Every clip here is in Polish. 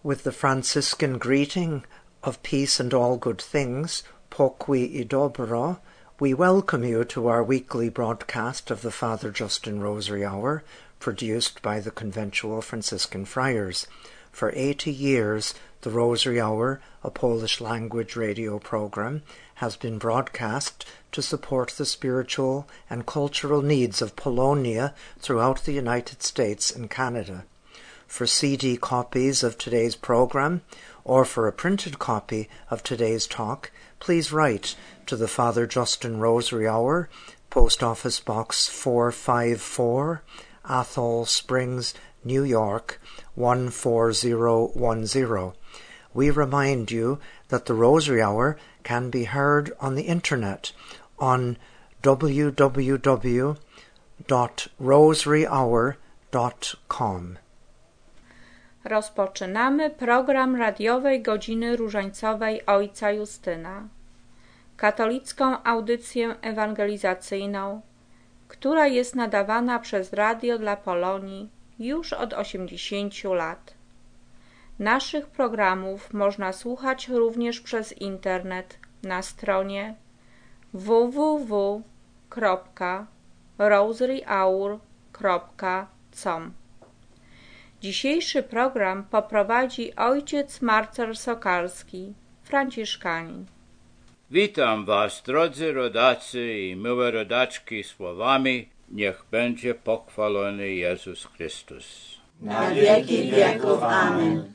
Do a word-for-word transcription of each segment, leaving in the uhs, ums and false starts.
With the Franciscan greeting of peace and all good things, pokui i dobro, we welcome you to our weekly broadcast of the Father Justin Rosary Hour, produced by the Conventual Franciscan Friars. For eighty years, the Rosary Hour, a Polish-language radio program, has been broadcast to support the spiritual and cultural needs of Polonia throughout the United States and Canada. For C D copies of today's program, or for a printed copy of today's talk, please write to the Father Justin Rosary Hour, Post Office Box four five four, Athol Springs, New York, one four zero one zero. We remind you that the Rosary Hour can be heard on the internet on w w w dot rosary hour dot com. Rozpoczynamy program radiowej Godziny Różańcowej Ojca Justyna, katolicką audycję ewangelizacyjną, która jest nadawana przez Radio dla Polonii już od osiemdziesięciu lat. Naszych programów można słuchać również przez internet na stronie w w w kropka rosary hour kropka com. Dzisiejszy program poprowadzi ojciec Marcel Sokalski, franciszkanin. Witam was, drodzy rodacy i miłe rodaczki, słowami: niech będzie pochwalony Jezus Chrystus. Na wieki wieków. Amen.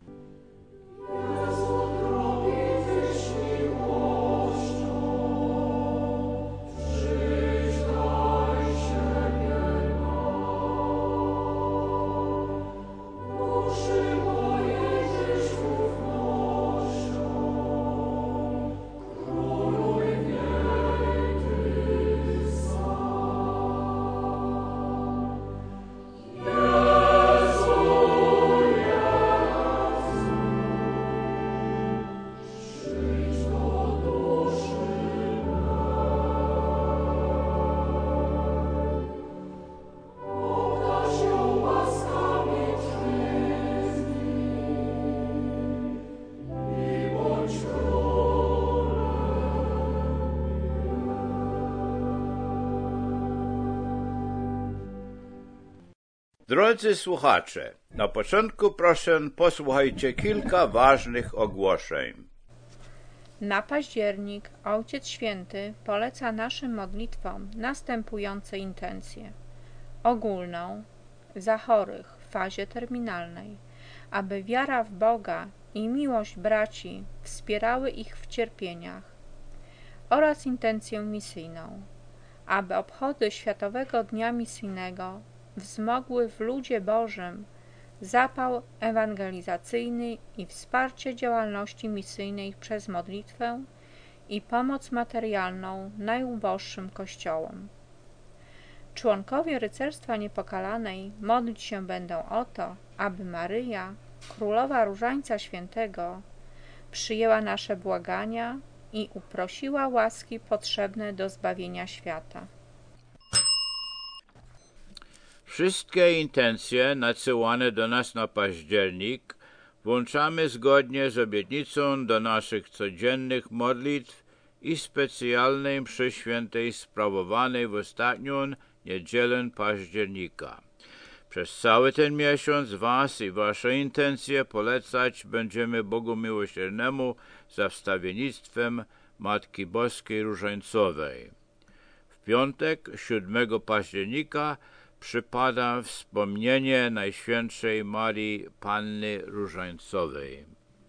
Drodzy słuchacze, na początku proszę posłuchajcie kilka ważnych ogłoszeń. Na październik Ojciec Święty poleca naszym modlitwom następujące intencje. Ogólną, za chorych w fazie terminalnej, aby wiara w Boga i miłość braci wspierały ich w cierpieniach, oraz intencję misyjną, aby obchody Światowego Dnia Misyjnego wzmogły w ludzie Bożym zapał ewangelizacyjny i wsparcie działalności misyjnej przez modlitwę i pomoc materialną najuboższym kościołom. Członkowie Rycerstwa Niepokalanej modlić się będą o to, aby Maryja, Królowa Różańca Świętego, przyjęła nasze błagania i uprosiła łaski potrzebne do zbawienia świata. Wszystkie intencje nadsyłane do nas na październik włączamy zgodnie z obietnicą do naszych codziennych modlitw i specjalnej mszy świętej sprawowanej w ostatnią niedzielę października. Przez cały ten miesiąc was i wasze intencje polecać będziemy Bogu Miłosiernemu za wstawiennictwem Matki Boskiej Różańcowej. W piątek, siódmego października, przypada wspomnienie Najświętszej Marii Panny Różańcowej.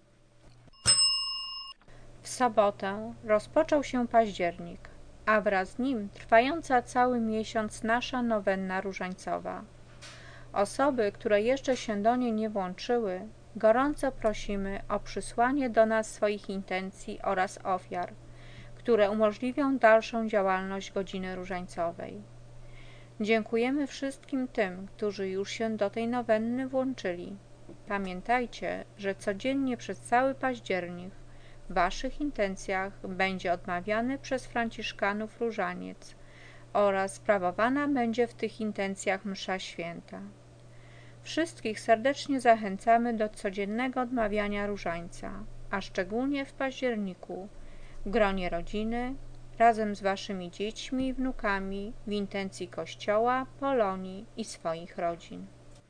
W sobotę rozpoczął się październik, a wraz z nim trwająca cały miesiąc nasza nowenna różańcowa. Osoby, które jeszcze się do niej nie włączyły, gorąco prosimy o przysłanie do nas swoich intencji oraz ofiar, które umożliwią dalszą działalność Godziny Różańcowej. Dziękujemy wszystkim tym, którzy już się do tej nowenny włączyli. Pamiętajcie, że codziennie przez cały październik w waszych intencjach będzie odmawiany przez franciszkanów różaniec oraz sprawowana będzie w tych intencjach msza święta. Wszystkich serdecznie zachęcamy do codziennego odmawiania różańca, a szczególnie w październiku, w gronie rodziny, razem z waszymi dziećmi i wnukami, w intencji Kościoła, Polonii i swoich rodzin.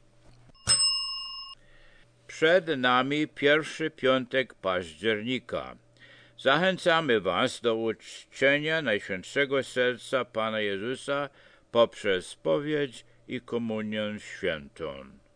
Przed nami pierwszy piątek października. Zachęcamy was do uczczenia Najświętszego Serca Pana Jezusa poprzez spowiedź i komunię świętą.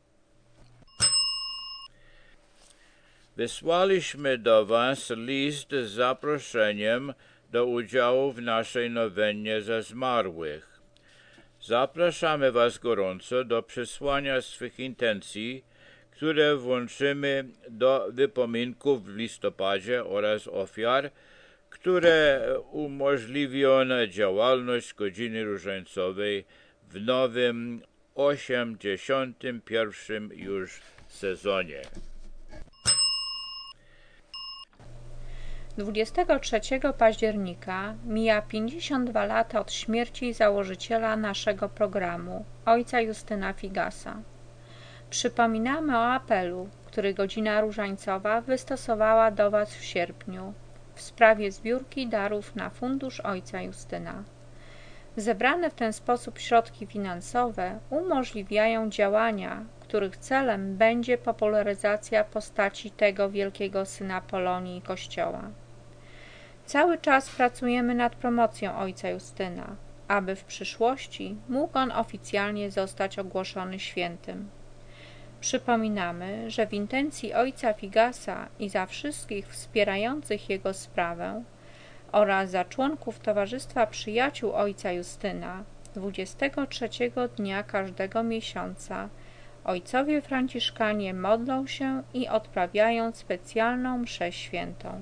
Wysłaliśmy do was list z zaproszeniem do udziału w naszej nowennie za zmarłych. Zapraszamy was gorąco do przesłania swych intencji, które włączymy do wypominków w listopadzie oraz ofiar, które umożliwią działalność Godziny Różańcowej w nowym osiemdziesiątym pierwszym już sezonie. dwudziestego trzeciego października mija pięćdziesiąt dwa lata od śmierci założyciela naszego programu, ojca Justyna Figasa. Przypominamy o apelu, który Godzina Różańcowa wystosowała do was w sierpniu w sprawie zbiórki darów na fundusz ojca Justyna. Zebrane w ten sposób środki finansowe umożliwiają działania, których celem będzie popularyzacja postaci tego wielkiego syna Polonii i Kościoła. Cały czas pracujemy nad promocją ojca Justyna, aby w przyszłości mógł on oficjalnie zostać ogłoszony świętym. Przypominamy, że w intencji ojca Figasa i za wszystkich wspierających jego sprawę oraz za członków Towarzystwa Przyjaciół ojca Justyna dwudziestego trzeciego dnia każdego miesiąca ojcowie franciszkanie modlą się i odprawiają specjalną mszę świętą.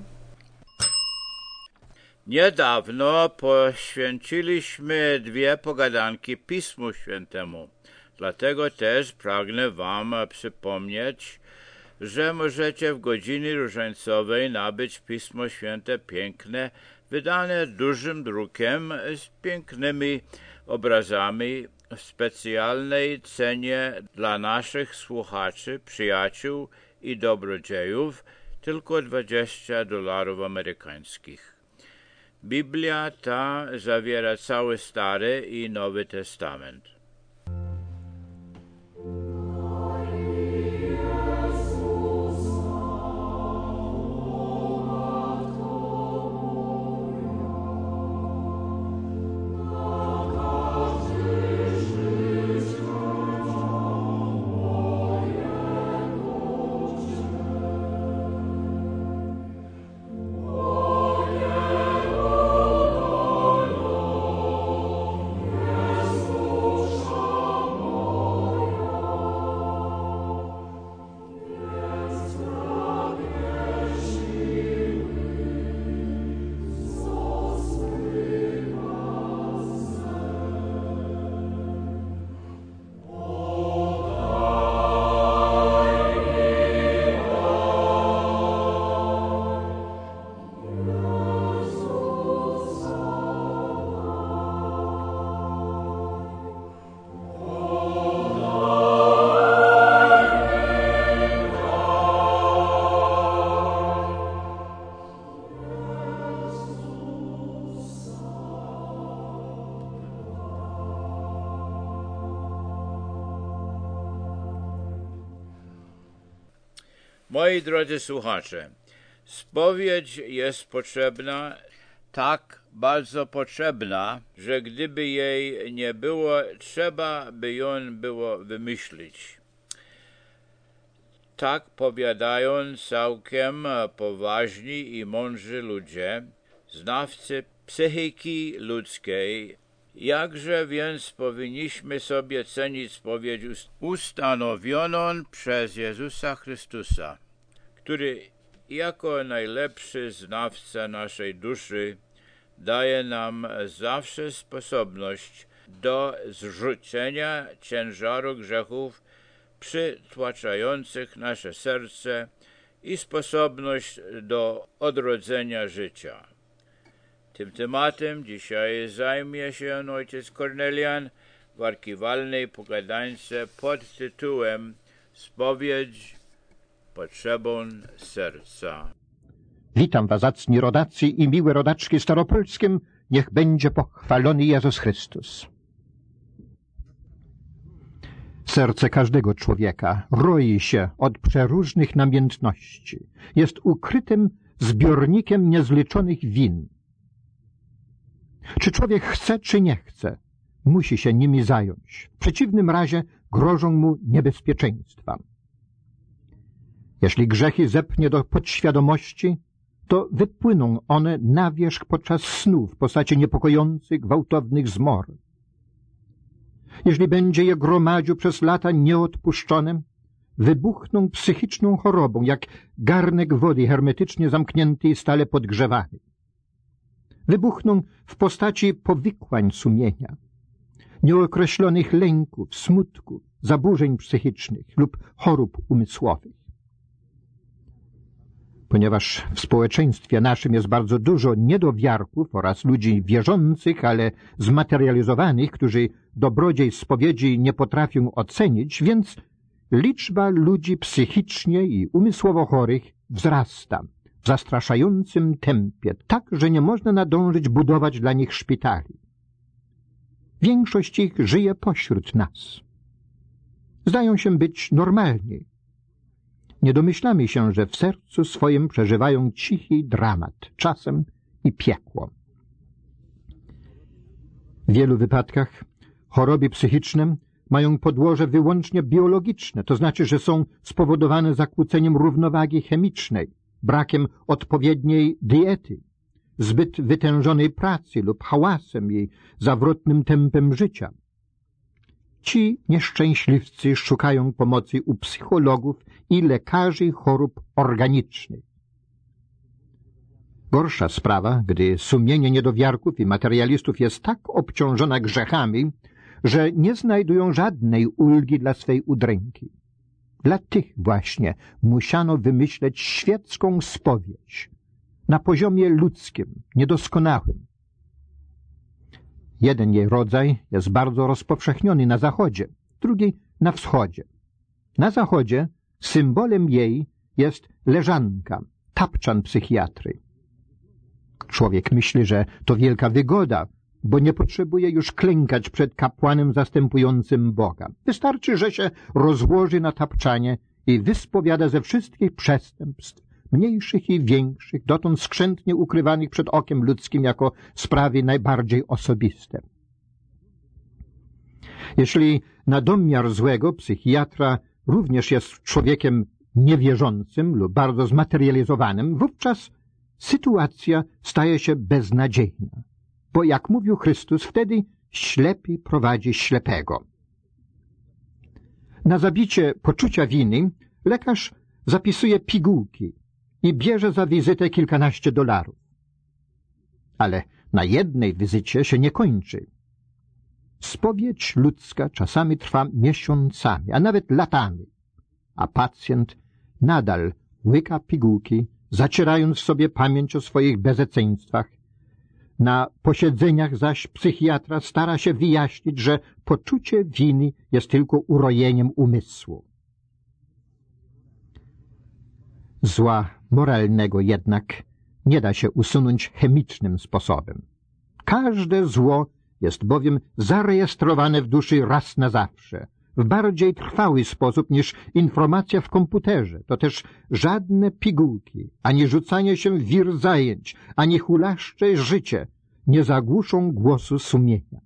Niedawno poświęciliśmy dwie pogadanki Pismu Świętemu. Dlatego też pragnę wam przypomnieć, że możecie w Godzinie Różańcowej nabyć Pismo Święte piękne, wydane dużym drukiem z pięknymi obrazami w specjalnej cenie dla naszych słuchaczy, przyjaciół i dobrodziejów, tylko dwadzieścia dolarów amerykańskich. Biblia ta zawiera cały Stary i Nowy Testament. Moi drodzy słuchacze, spowiedź jest potrzebna, tak bardzo potrzebna, że gdyby jej nie było, trzeba by ją było wymyślić. Tak powiadają całkiem poważni i mądrzy ludzie, znawcy psychiki ludzkiej. Jakże więc powinniśmy sobie cenić spowiedź ustanowioną przez Jezusa Chrystusa, który jako najlepszy znawca naszej duszy daje nam zawsze sposobność do zrzucenia ciężaru grzechów przytłaczających nasze serce i sposobność do odrodzenia życia. Tym tematem dzisiaj zajmie się ojciec Kornelian w archiwalnej pogadańce pod tytułem spowiedź potrzebą serca. Witam was, zacni rodacy i miłe rodaczki staropolskim, niech będzie pochwalony Jezus Chrystus. Serce każdego człowieka roi się od przeróżnych namiętności. Jest ukrytym zbiornikiem niezliczonych win. Czy człowiek chce, czy nie chce, musi się nimi zająć. W przeciwnym razie grożą mu niebezpieczeństwa. Jeśli grzechy zepnie do podświadomości, to wypłyną one na wierzch podczas snu w postaci niepokojących, gwałtownych zmor. Jeśli będzie je gromadził przez lata nieodpuszczone, wybuchną psychiczną chorobą, jak garnek wody hermetycznie zamknięty i stale podgrzewany. Wybuchną w postaci powikłań sumienia, nieokreślonych lęków, smutków, zaburzeń psychicznych lub chorób umysłowych. Ponieważ w społeczeństwie naszym jest bardzo dużo niedowiarków oraz ludzi wierzących, ale zmaterializowanych, którzy dobrodziejstw spowiedzi nie potrafią ocenić, więc liczba ludzi psychicznie i umysłowo chorych wzrasta w zastraszającym tempie, tak, że nie można nadążyć budować dla nich szpitali. Większość ich żyje pośród nas. Zdają się być normalni. Nie domyślamy się, że w sercu swoim przeżywają cichy dramat, czasem i piekło. W wielu wypadkach choroby psychiczne mają podłoże wyłącznie biologiczne, to znaczy, że są spowodowane zakłóceniem równowagi chemicznej, brakiem odpowiedniej diety, zbyt wytężonej pracy lub hałasem i zawrotnym tempem życia. Ci nieszczęśliwcy szukają pomocy u psychologów i lekarzy chorób organicznych. Gorsza sprawa, gdy sumienie niedowiarków i materialistów jest tak obciążona grzechami, że nie znajdują żadnej ulgi dla swej udręki. Dla tych właśnie musiano wymyśleć świecką spowiedź na poziomie ludzkim, niedoskonałym. Jeden jej rodzaj jest bardzo rozpowszechniony na zachodzie, drugi na wschodzie. Na zachodzie symbolem jej jest leżanka, tapczan psychiatry. Człowiek myśli, że to wielka wygoda, bo nie potrzebuje już klękać przed kapłanem zastępującym Boga. Wystarczy, że się rozłoży na tapczanie i wyspowiada ze wszystkich przestępstw, mniejszych i większych, dotąd skrzętnie ukrywanych przed okiem ludzkim jako sprawy najbardziej osobiste. Jeśli na domiar złego psychiatra również jest człowiekiem niewierzącym lub bardzo zmaterializowanym, wówczas sytuacja staje się beznadziejna, bo jak mówił Chrystus, wtedy ślepy prowadzi ślepego. Na zabicie poczucia winy lekarz zapisuje pigułki i bierze za wizytę kilkanaście dolarów. Ale na jednej wizycie się nie kończy. Spowiedź ludzka czasami trwa miesiącami, a nawet latami, a pacjent nadal łyka pigułki, zacierając w sobie pamięć o swoich bezeceństwach. Na posiedzeniach zaś psychiatra stara się wyjaśnić, że poczucie winy jest tylko urojeniem umysłu. Zła moralnego jednak nie da się usunąć chemicznym sposobem. Każde zło jest bowiem zarejestrowane w duszy raz na zawsze, w bardziej trwały sposób niż informacja w komputerze. To też żadne pigułki, ani rzucanie się w wir zajęć, ani hulaszcze życie nie zagłuszą głosu sumienia.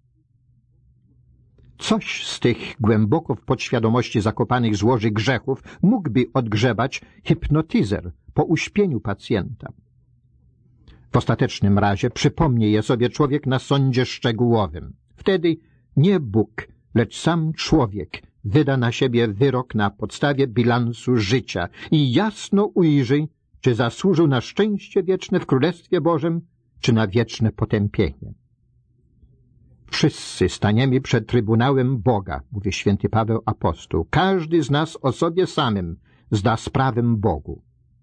Coś z tych głęboko w podświadomości zakopanych złoży grzechów mógłby odgrzebać hipnotyzer po uśpieniu pacjenta. W ostatecznym razie przypomni je sobie człowiek na sądzie szczegółowym. Wtedy nie Bóg, lecz sam człowiek wyda na siebie wyrok na podstawie bilansu życia i jasno ujrzy, czy zasłużył na szczęście wieczne w Królestwie Bożym, czy na wieczne potępienie. Wszyscy staniemy przed Trybunałem Boga, mówi święty Paweł apostoł. Każdy z nas o sobie samym zda sprawę Bogu.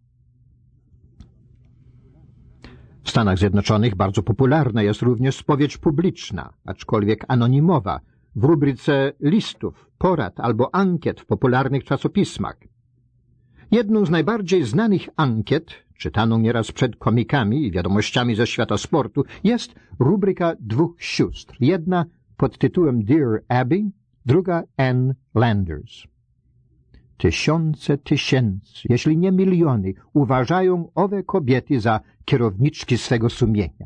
W Stanach Zjednoczonych bardzo popularna jest również spowiedź publiczna, aczkolwiek anonimowa, w rubryce listów porad albo ankiet w popularnych czasopismach. Jedną z najbardziej znanych ankiet, czytaną nieraz przed komikami i wiadomościami ze świata sportu, jest rubryka dwóch sióstr. Jedna pod tytułem Dear Abby, druga Ann Landers. Tysiące tysięcy, jeśli nie miliony, uważają owe kobiety za kierowniczki swego sumienia.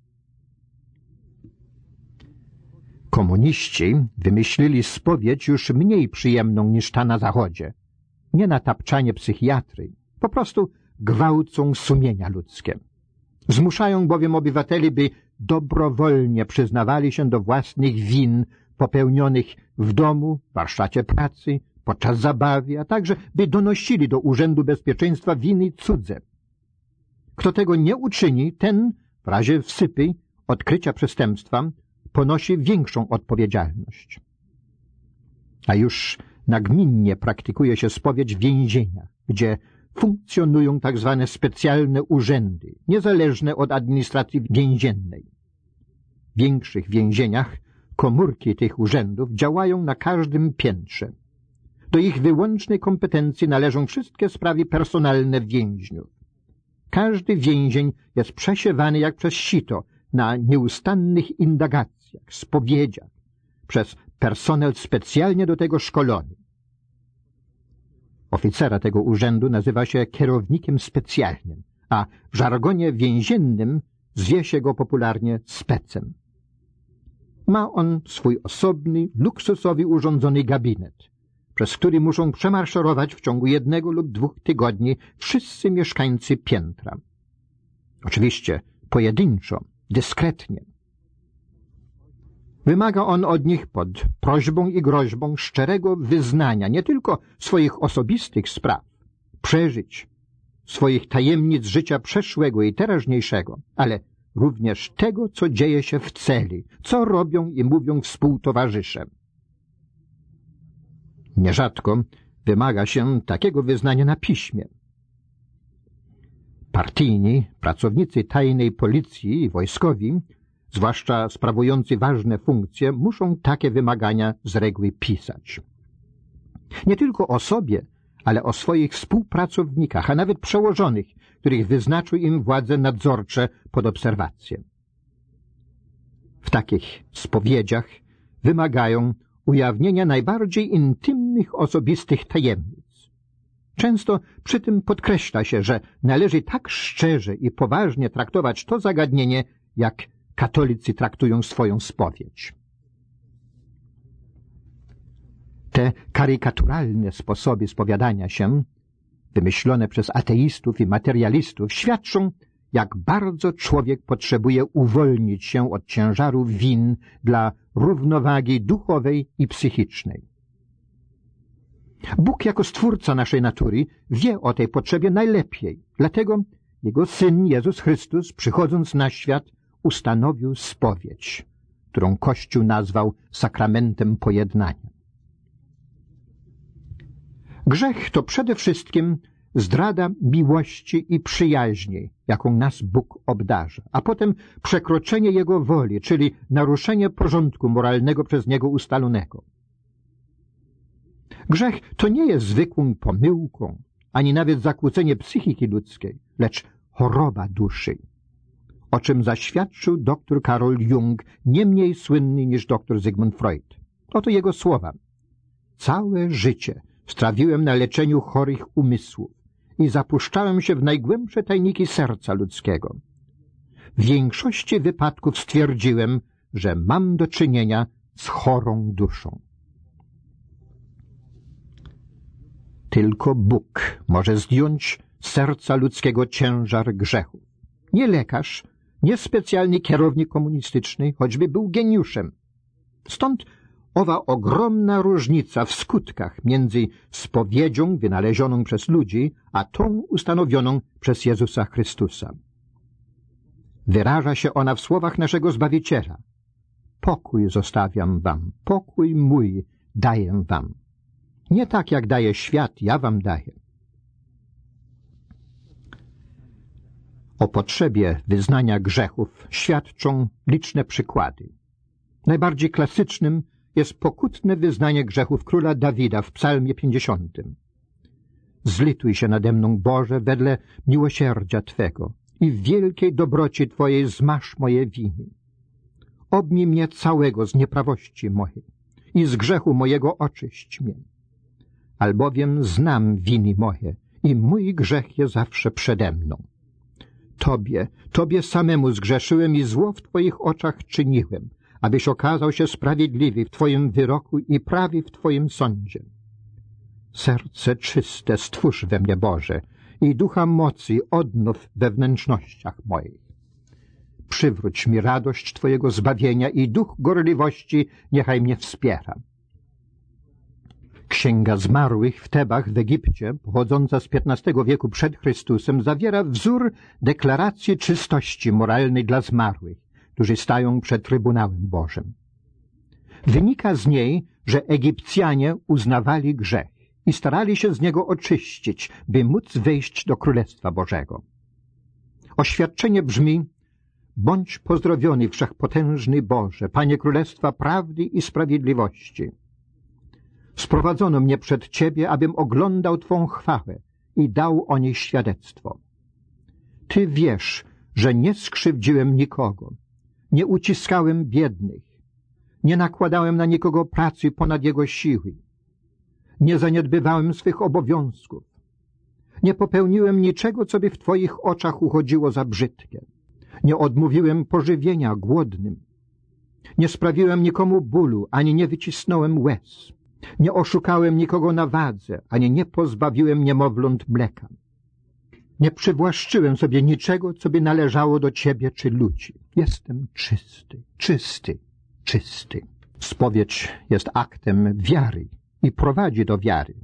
Komuniści wymyślili spowiedź już mniej przyjemną niż ta na Zachodzie. Nie na tapczanie psychiatry, po prostu gwałcą sumienia ludzkie. Zmuszają bowiem obywateli, by dobrowolnie przyznawali się do własnych win popełnionych w domu, w warsztacie pracy, podczas zabawy, a także by donosili do Urzędu Bezpieczeństwa winy cudze. Kto tego nie uczyni, ten w razie wsypy odkrycia przestępstwa ponosi większą odpowiedzialność. A już nagminnie praktykuje się spowiedź w więzieniach, gdzie funkcjonują tak zwane specjalne urzędy, niezależne od administracji więziennej. W większych więzieniach komórki tych urzędów działają na każdym piętrze. Do ich wyłącznej kompetencji należą wszystkie sprawy personalne więźniów. Każdy więzień jest przesiewany jak przez sito na nieustannych indagacjach, spowiedziach, przez personel specjalnie do tego szkolony. Oficera tego urzędu nazywa się kierownikiem specjalnym, a w żargonie więziennym zwie się go popularnie specem. Ma on swój osobny, luksusowy urządzony gabinet, przez który muszą przemaszerować w ciągu jednego lub dwóch tygodni wszyscy mieszkańcy piętra. Oczywiście pojedynczo, dyskretnie. Wymaga on od nich pod prośbą i groźbą szczerego wyznania nie tylko swoich osobistych spraw, przeżyć, swoich tajemnic życia przeszłego i teraźniejszego, ale również tego, co dzieje się w celi, co robią i mówią współtowarzysze. Nierzadko wymaga się takiego wyznania na piśmie. Partyjni, pracownicy tajnej policji i wojskowi, zwłaszcza sprawujący ważne funkcje, muszą takie wymagania z reguły pisać. Nie tylko o sobie, ale o swoich współpracownikach, a nawet przełożonych, których wyznaczył im władze nadzorcze pod obserwację. W takich spowiedziach wymagają ujawnienia najbardziej intymnych osobistych tajemnic. Często przy tym podkreśla się, że należy tak szczerze i poważnie traktować to zagadnienie, jak katolicy traktują swoją spowiedź. Te karykaturalne sposoby spowiadania się, wymyślone przez ateistów i materialistów, świadczą, jak bardzo człowiek potrzebuje uwolnić się od ciężaru win dla równowagi duchowej i psychicznej. Bóg jako Stwórca naszej natury wie o tej potrzebie najlepiej, dlatego Jego Syn Jezus Chrystus, przychodząc na świat, ustanowił spowiedź, którą Kościół nazwał sakramentem pojednania. Grzech to przede wszystkim zdrada miłości i przyjaźni, jaką nas Bóg obdarza, a potem przekroczenie Jego woli, czyli naruszenie porządku moralnego przez Niego ustalonego. Grzech to nie jest zwykłą pomyłką, ani nawet zakłócenie psychiki ludzkiej, lecz choroba duszy, o czym zaświadczył dr Carl Jung, nie mniej słynny niż dr Sigmund Freud. Oto jego słowa. Całe życie strawiłem na leczeniu chorych umysłów i zapuszczałem się w najgłębsze tajniki serca ludzkiego. W większości wypadków stwierdziłem, że mam do czynienia z chorą duszą. Tylko Bóg może zdjąć z serca ludzkiego ciężar grzechu. Nie lekarz, nie specjalny kierownik komunistyczny, choćby był geniuszem. Stąd owa ogromna różnica w skutkach między spowiedzią wynalezioną przez ludzi, a tą ustanowioną przez Jezusa Chrystusa. Wyraża się ona w słowach naszego Zbawiciela. Pokój zostawiam wam, pokój mój daję wam. Nie tak jak daje świat, ja wam daję. O potrzebie wyznania grzechów świadczą liczne przykłady. Najbardziej klasycznym jest pokutne wyznanie grzechów króla Dawida w psalmie pięćdziesiątym. Zlituj się nade mną, Boże, wedle miłosierdzia Twego i w wielkiej dobroci Twojej zmasz moje winy. Obmij mnie całego z nieprawości mojej i z grzechu mojego oczyść mnie. Albowiem znam winy moje i mój grzech jest zawsze przede mną. Tobie, Tobie samemu zgrzeszyłem i zło w Twoich oczach czyniłem, abyś okazał się sprawiedliwy w Twoim wyroku i prawy w Twoim sądzie. Serce czyste stwórz we mnie, Boże, i ducha mocy odnów we wnętrznościach moich. Przywróć mi radość Twojego zbawienia i duch gorliwości niechaj mnie wspiera. Księga Zmarłych w Tebach w Egipcie, pochodząca z piętnastego wieku przed Chrystusem, zawiera wzór deklaracji czystości moralnej dla zmarłych, którzy stają przed Trybunałem Bożym. Wynika z niej, że Egipcjanie uznawali grzech i starali się z niego oczyścić, by móc wejść do Królestwa Bożego. Oświadczenie brzmi: bądź pozdrowiony, wszechpotężny Boże, Panie Królestwa Prawdy i Sprawiedliwości. Sprowadzono mnie przed Ciebie, abym oglądał Twą chwałę i dał o niej świadectwo. Ty wiesz, że nie skrzywdziłem nikogo, nie uciskałem biednych, nie nakładałem na nikogo pracy ponad jego siły, nie zaniedbywałem swych obowiązków, nie popełniłem niczego, co by w Twoich oczach uchodziło za brzydkie, nie odmówiłem pożywienia głodnym, nie sprawiłem nikomu bólu, ani nie wycisnąłem łez, nie oszukałem nikogo na wadze, ani nie pozbawiłem niemowląt mleka. Nie przywłaszczyłem sobie niczego, co by należało do Ciebie czy ludzi. Jestem czysty, czysty, czysty. Spowiedź jest aktem wiary i prowadzi do wiary.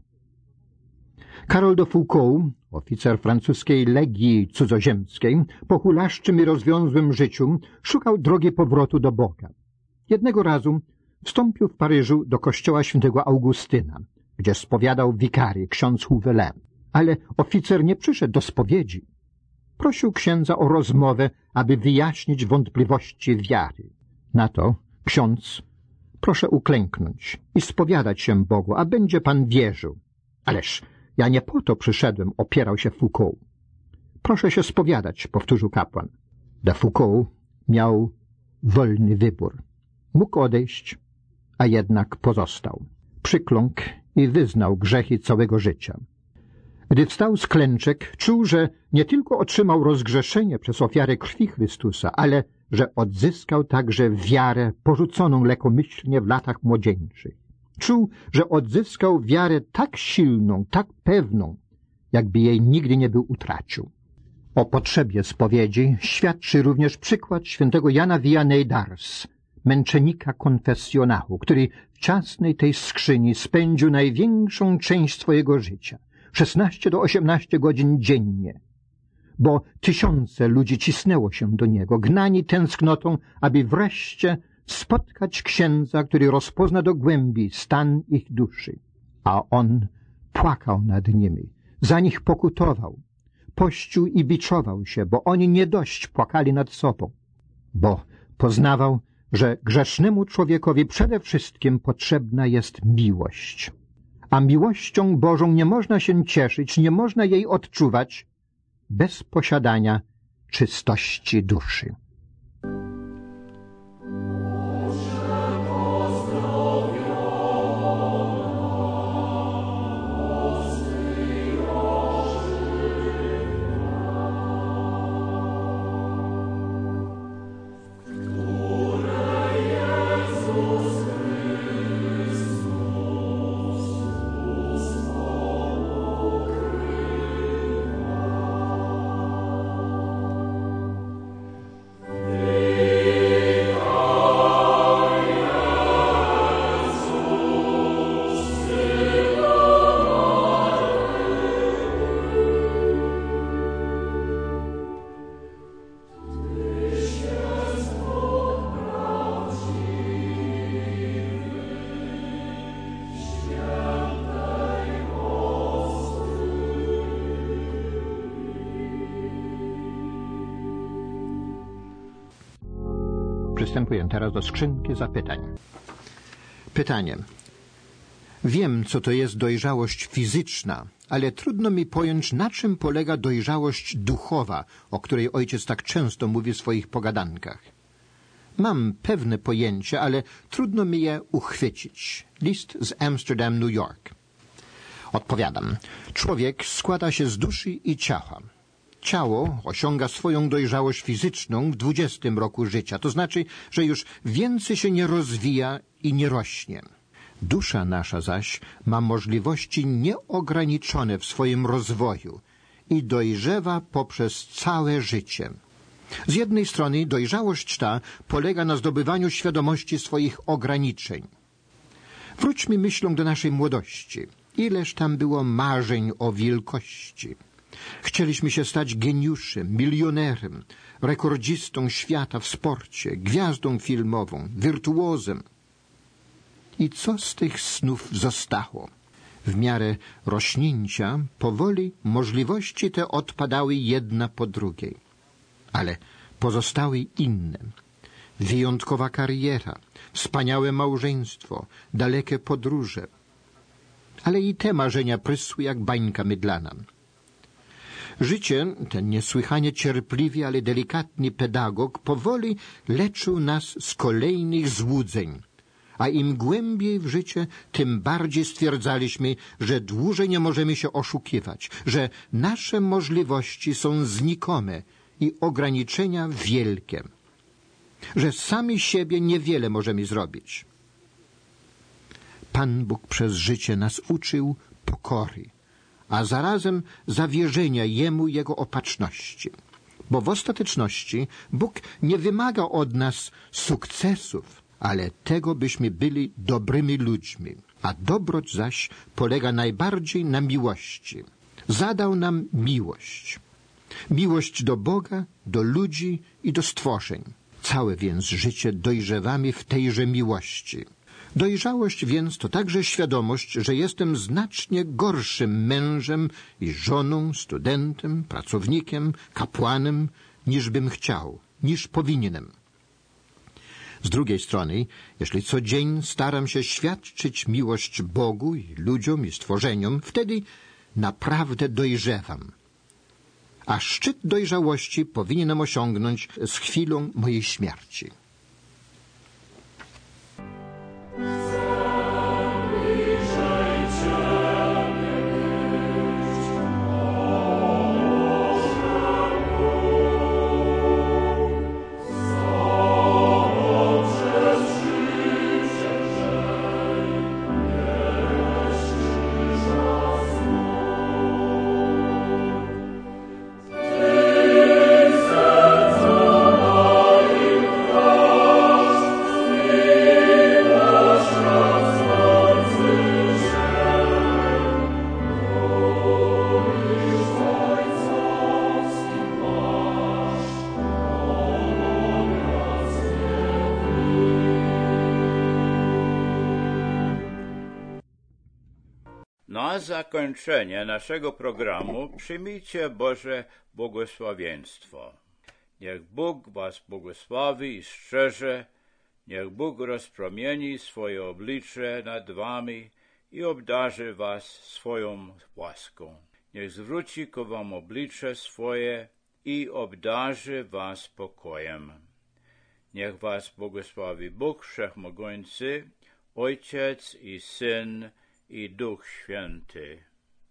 Karol de Foucault, oficer francuskiej Legii Cudzoziemskiej, po hulaszczym i rozwiązłym życiu szukał drogi powrotu do Boga. Jednego razu wstąpił w Paryżu do kościoła świętego Augustyna, gdzie spowiadał wikary, ksiądz Houvelin. Ale oficer nie przyszedł do spowiedzi. Prosił księdza o rozmowę, aby wyjaśnić wątpliwości wiary. Na to ksiądz: proszę uklęknąć i spowiadać się Bogu, a będzie pan wierzył. Ależ ja nie po to przyszedłem, opierał się Foucault. Proszę się spowiadać, powtórzył kapłan. De Foucault miał wolny wybór. Mógł odejść, a jednak pozostał. Przykląkł i wyznał grzechy całego życia. Gdy wstał z klęczek, czuł, że nie tylko otrzymał rozgrzeszenie przez ofiarę krwi Chrystusa, ale że odzyskał także wiarę porzuconą lekomyślnie w latach młodzieńczych. Czuł, że odzyskał wiarę tak silną, tak pewną, jakby jej nigdy nie był utracił. O potrzebie spowiedzi świadczy również przykład świętego Jana Vianney d'Ars, męczennika konfesjonału, który w ciasnej tej skrzyni spędził największą część swojego życia, szesnaście do osiemnastu godzin dziennie, bo tysiące ludzi cisnęło się do niego, gnani tęsknotą, aby wreszcie spotkać księdza, który rozpozna do głębi stan ich duszy. A on płakał nad nimi, za nich pokutował, pościł i biczował się, bo oni nie dość płakali nad sobą, bo poznawał, że grzesznemu człowiekowi przede wszystkim potrzebna jest miłość. A miłością Bożą nie można się cieszyć, nie można jej odczuwać bez posiadania czystości duszy. Przystępuję teraz do skrzynki zapytań. Pytanie. Wiem, co to jest dojrzałość fizyczna, ale trudno mi pojąć, na czym polega dojrzałość duchowa, o której ojciec tak często mówi w swoich pogadankach. Mam pewne pojęcie, ale trudno mi je uchwycić. List z Amsterdam, New York. Odpowiadam. Człowiek składa się z duszy i ciała. Ciało osiąga swoją dojrzałość fizyczną w dwudziestym roku życia, to znaczy, że już więcej się nie rozwija i nie rośnie. Dusza nasza zaś ma możliwości nieograniczone w swoim rozwoju i dojrzewa poprzez całe życie. Z jednej strony dojrzałość ta polega na zdobywaniu świadomości swoich ograniczeń. Wróćmy myślą do naszej młodości. Ileż tam było marzeń o wielkości. Chcieliśmy się stać geniuszem, milionerem, rekordzistą świata w sporcie, gwiazdą filmową, wirtuozem. I co z tych snów zostało? W miarę rośnięcia powoli możliwości te odpadały jedna po drugiej. Ale pozostały inne. Wyjątkowa kariera, wspaniałe małżeństwo, dalekie podróże. Ale i te marzenia prysły jak bańka mydlana. Życie, ten niesłychanie cierpliwy, ale delikatny pedagog, powoli leczył nas z kolejnych złudzeń. A im głębiej w życie, tym bardziej stwierdzaliśmy, że dłużej nie możemy się oszukiwać, że nasze możliwości są znikome i ograniczenia wielkie, że sami siebie niewiele możemy zrobić. Pan Bóg przez życie nas uczył pokory, a zarazem zawierzenia Jemu Jego opatrzności. Bo w ostateczności Bóg nie wymaga od nas sukcesów, ale tego, byśmy byli dobrymi ludźmi. A dobroć zaś polega najbardziej na miłości. Zadał nam miłość. Miłość do Boga, do ludzi i do stworzeń. Całe więc życie dojrzewamy w tejże miłości. Dojrzałość więc to także świadomość, że jestem znacznie gorszym mężem i żoną, studentem, pracownikiem, kapłanem, niż bym chciał, niż powinienem. Z drugiej strony, jeśli co dzień staram się świadczyć miłość Bogu i ludziom i stworzeniom, wtedy naprawdę dojrzewam. A szczyt dojrzałości powinienem osiągnąć z chwilą mojej śmierci. Na zakończenie naszego programu przyjmijcie Boże błogosławieństwo. Niech Bóg was błogosławi i strzeże, niech Bóg rozpromieni swoje oblicze nad wami i obdarzy was swoją łaską. Niech zwróci ku wam oblicze swoje i obdarzy was pokojem. Niech was błogosławi Bóg Wszechmogący, Ojciec i Syn, i Duch Święty.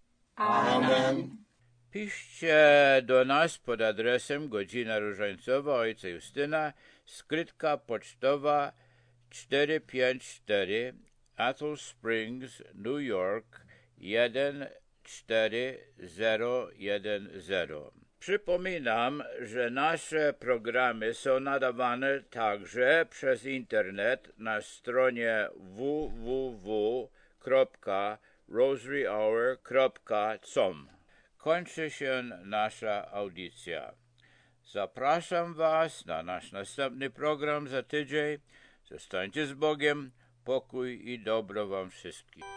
Amen. Piszcie do nas pod adresem Godzina Różańcowa Ojca Justyna, skrytka pocztowa czterysta pięćdziesiąt cztery, Athol Springs, New York jeden cztery zero jeden zero. Przypominam, że nasze programy są nadawane także przez internet na stronie w w w kropka rosary hour kropka com. Kończy się nasza audycja. Zapraszam was na nasz następny program za tydzień. Zostańcie z Bogiem, pokój i dobro wam wszystkim.